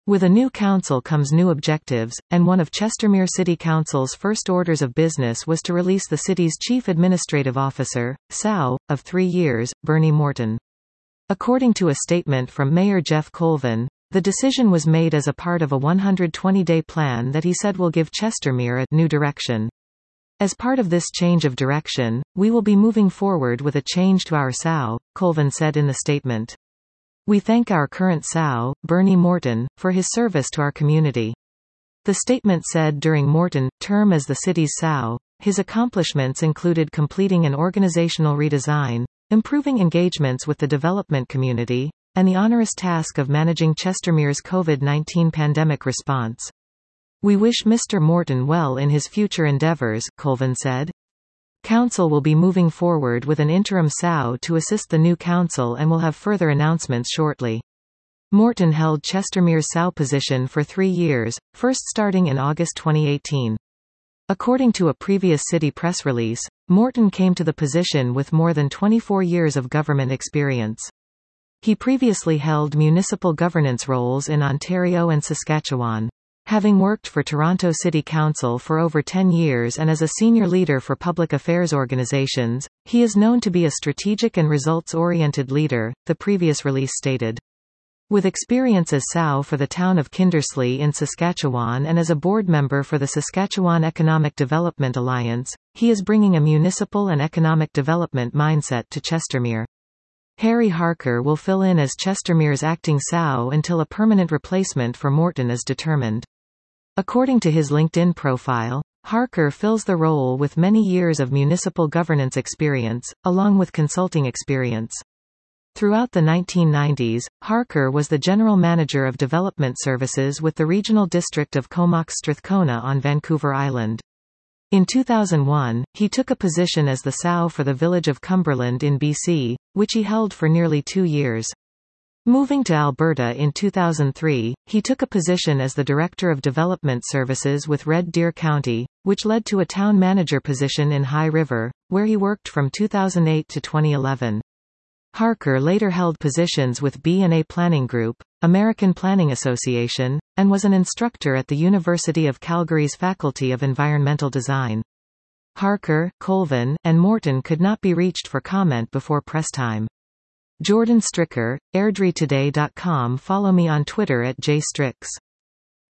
With a new council comes new objectives, and one of Chestermere City Council's first orders of business was to release the city's chief administrative officer, SAO, of 3 years, Bernie Morton. According to a statement from Mayor Jeff Colvin, the decision was made as a part of a 120-day plan that he said will give Chestermere a new direction. As part of this change of direction, we will be moving forward with a change to our SAO, Colvin said in the statement. We thank our current SAO, Bernie Morton, for his service to our community. The statement said during Morton's term as the city's SAO, his accomplishments included completing an organizational redesign, improving engagements with the development community, and the onerous task of managing Chestermere's COVID-19 pandemic response. We wish Mr. Morton well in his future endeavors, Colvin said. Council will be moving forward with an interim SAO to assist the new council and will have further announcements shortly. Morton held Chestermere's SAO position for 3 years, first starting in August 2018. According to a previous city press release, Morton came to the position with more than 24 years of government experience. He previously held municipal governance roles in Ontario and Saskatchewan. Having worked for Toronto City Council for over 10 years and as a senior leader for public affairs organizations, he is known to be a strategic and results-oriented leader, the previous release stated. With experience as SAO for the town of Kindersley in Saskatchewan and as a board member for the Saskatchewan Economic Development Alliance, he is bringing a municipal and economic development mindset to Chestermere. Harry Harker will fill in as Chestermere's acting SAO until a permanent replacement for Morton is determined. According to his LinkedIn profile, Harker fills the role with many years of municipal governance experience, along with consulting experience. Throughout the 1990s, Harker was the general manager of development services with the regional district of Comox-Strathcona on Vancouver Island. In 2001, he took a position as the SAO for the village of Cumberland in BC, which he held for nearly 2 years. Moving to Alberta in 2003, he took a position as the Director of Development Services with Red Deer County, which led to a town manager position in High River, where he worked from 2008 to 2011. Harker later held positions with B&A Planning Group, American Planning Association, and was an instructor at the University of Calgary's Faculty of Environmental Design. Harker, Colvin, and Morton could not be reached for comment before press time. Jordan Stricker, airdrietoday.com. Follow me on Twitter at jstrix.